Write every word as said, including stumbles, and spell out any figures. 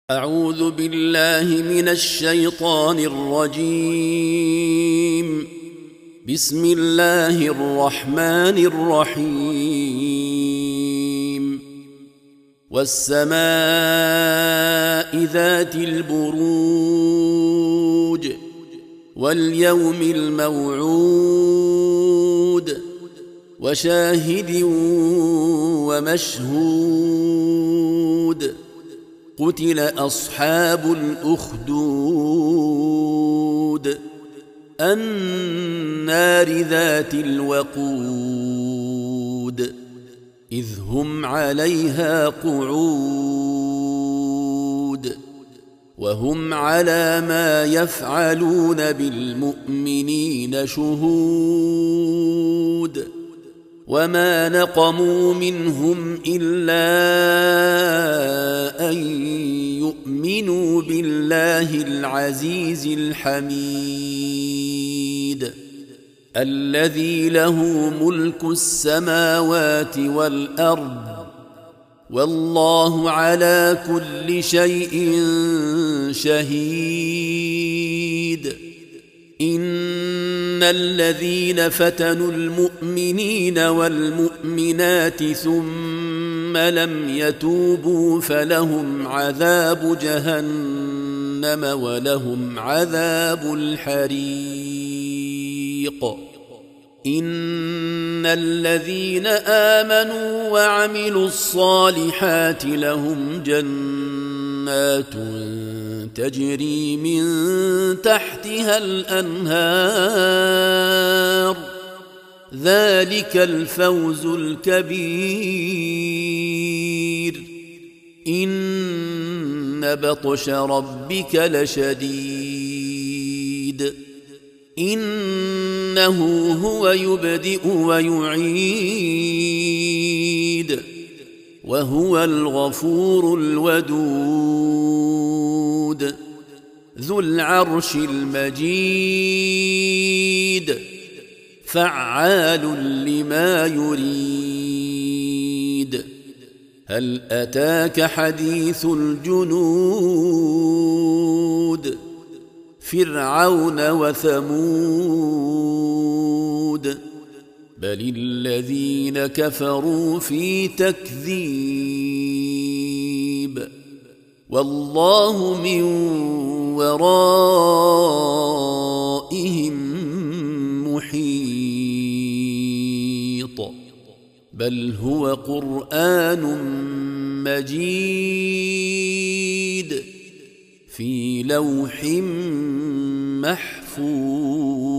أعوذ بالله من الشيطان الرجيم. بسم الله الرحمن الرحيم. والسماء ذات البروج واليوم الموعود وشاهد ومشهود. قتل أصحاب الأخدود النار ذات الوقود إذ هم عليها قعود وهم على ما يفعلون بالمؤمنين شهود. وما نقموا منهم إلا أن يؤمنوا بالله العزيز الحميد الذي له ملك السماوات والأرض والله على كل شيء شهيد. إن الذين فتنوا المؤمنين والمؤمنات ثم لم يتوبوا فلهم عذاب جهنم ولهم عذاب الحريق. إن الذين آمنوا وعملوا الصالحات لهم جنات تجري من تحتها الأنهار ذلك الفوز الكبير. إن بطش ربك لشديد إنه هو يبدئ ويعيد وهو الغفور الودود ذو العرش المجيد فعال لما يريد. هل أتاك حديث الجنود فرعون وثمود بل الذين كفروا في تكذيب والله من ورائهم محيط. بل هو قرآن مجيد في لوح محفوظ.